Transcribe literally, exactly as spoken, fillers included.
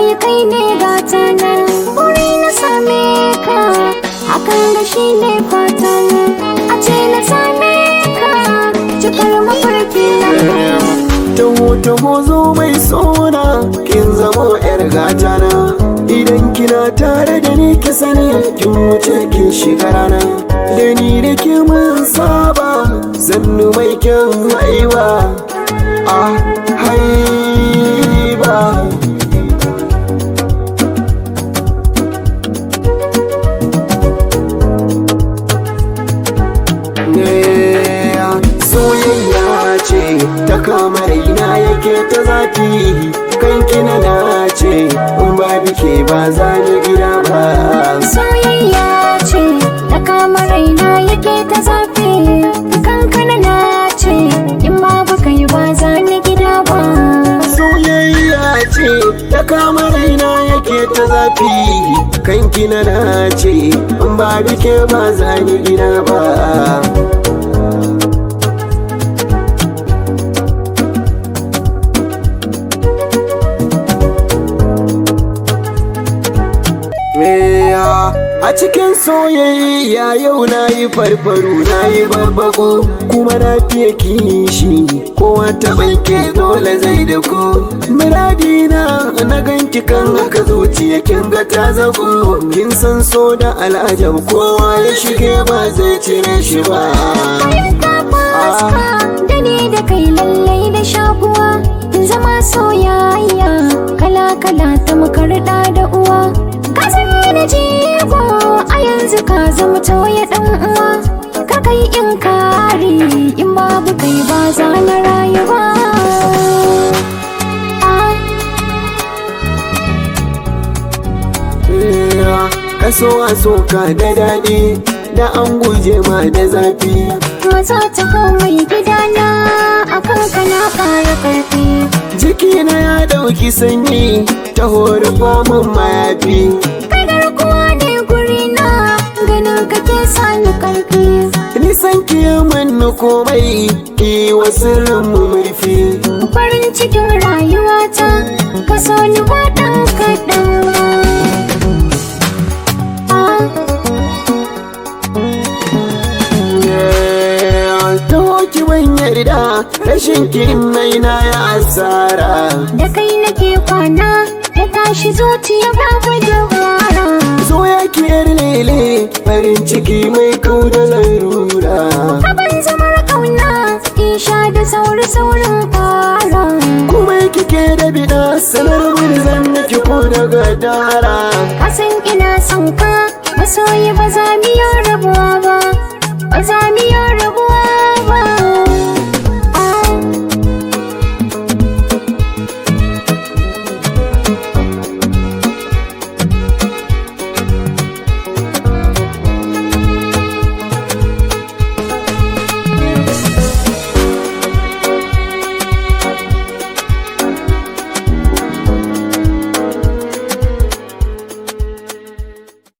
kai ne gata na, buri na same ka, hakan da shi ne fata na, a ce na same ka, cikar mafarki na. Taho taho zo mai sona, kin zamo yar gata na, idan kina tare da ni ki sani kin wuce kin shiga rana, da ni da ke mun saba sannu mai kyan haiwa a haiba. Soyayya ce ta kama raina yake ta zafi, kanki na nace in ba bike ba za ni gida ba. Soyayya ce ta kama raina yake ta zafi, kanka na nace in ba baka yi ba za ni gida ba. Soyayya ce ta kama raina yake ta zafi, kanki na nace in ba bike ba za ni gida ba. A cikin soyayya yau na yi farfaru na yi babbako, kuma na fiye kishi kowa ta banke dole zai da ku. Muradina na ganki kan haka zuciya kin ga ta zago, kin san so da al'ajab kowa ya shige ba zai cire shi ba. Da ni da kai lallai da shakuwa, zama soyayya kala-kala ta makarɗa da uwa. Ka san da jigo a yanzu ka zama tauye ɗan uwa, ka kai in kare in babu kai ba za na rayu ba. Kaso a soka da daɗi da an guje ma da zafi, maza ta komai gidana a kanka na ƙara ƙarfi. Jikina ya ɗauki sanyi ta hori famun mayafi, Kadar kuwa ne gurina ganin kake sani ƙarfi. nisan ki manna komai ki wasu mu murfi. Farin cikin rayuwata ka so ni ba ɗan kaɗan ba. Ki ban yarda rashin kin nai na ya asara, Da kai nake kwana da tashi zuciya babu dabara. zo ya ki yar lele farin ciki mai kauda larura. Abin zamar kauna isha da sauri saurin fara. Kuma kike da bida sanar mun zan miki ko daga dara. Kasan ina son ka masoyi ba za mu yi rabuwa ba, ba za mu yi rabuwa